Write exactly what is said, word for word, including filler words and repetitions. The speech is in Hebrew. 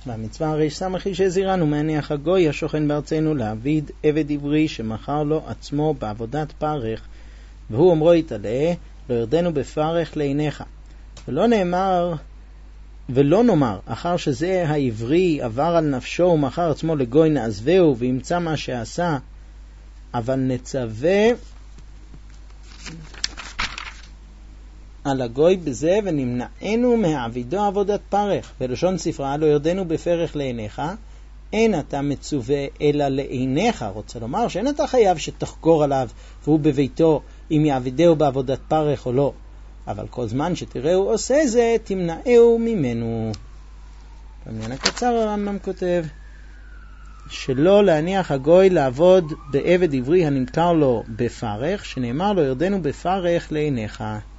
והמצווה הרי סמכי שהזירנו מהניח הגוי השוכן בארצנו להעביד עבד עברי שמכר לו עצמו בעבודת פרך, והוא אומרו יתעלה, לא ירדנו בפרך לעיניך. ולא נאמר, ולא נאמר, אחר שזה העברי עבר על נפשו ומכר עצמו לגוי נעזבהו וימצא מה שעשה, אבל נצווה על הגוי בזה ונמנענו מהעבידו עבודת פרך. ולשון ספרה לא ירדנו בפרך לעיניך, אין אתה מצווה אלא לעיניך. רוצה לומר שאין אתה חייב שתחקור עליו והוא בביתו אם יעבידהו בעבודת פרך או לא, אבל כל זמן שתראו עושה זה תמנעהו ממנו. בעניין הקצר הרמב"ם כותב שלא להניח הגוי לעבוד בעבד עברי הנמכר לו בפרך, שנאמר לו ירדנו בפרך לעיניך.